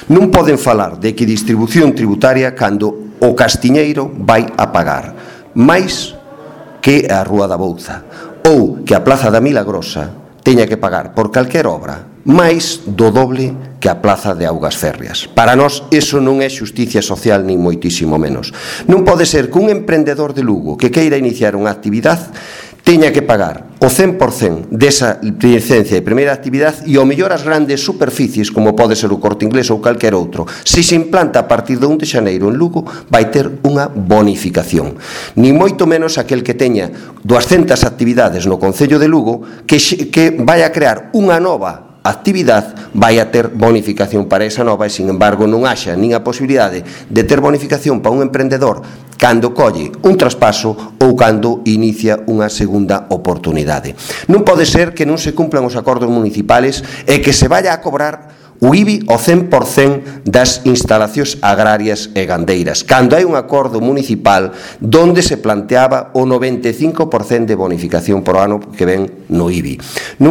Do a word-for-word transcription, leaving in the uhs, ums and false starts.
Non poden falar de equidistribución tributaria cando o castiñeiro vai a pagar máis que a Rúa da Bouza ou que a Plaza da Milagrosa teña que pagar por calquer obra máis do doble que a Plaza de Augas Férreas. Para nós, iso non é xusticia social nin moitísimo menos. Non pode ser que un emprendedor de Lugo que queira iniciar unha actividade teña que pagar o cen por cen desa licencia de primeira actividade e ao mellor as grandes superficies, como pode ser o Corte Inglés ou calquer outro, se se implanta a partir do un de xaneiro en Lugo, vai ter unha bonificación. Ni moito menos aquel que teña duascentas actividades no Concello de Lugo que, que vai a crear unha nova actividade, vai a ter bonificación para esa nova e, sin embargo, non haxa nin a posibilidade de ter bonificación para un emprendedor cando colle un traspaso ou cando inicia unha segunda oportunidade. Non pode ser que non se cumplan os acordos municipales e que se vaya a cobrar o I B I ao cen por cen das instalacións agrarias e gandeiras, cando hai un acordo municipal donde se planteaba o noventa e cinco por cen de bonificación por ano que ven no I B I. Non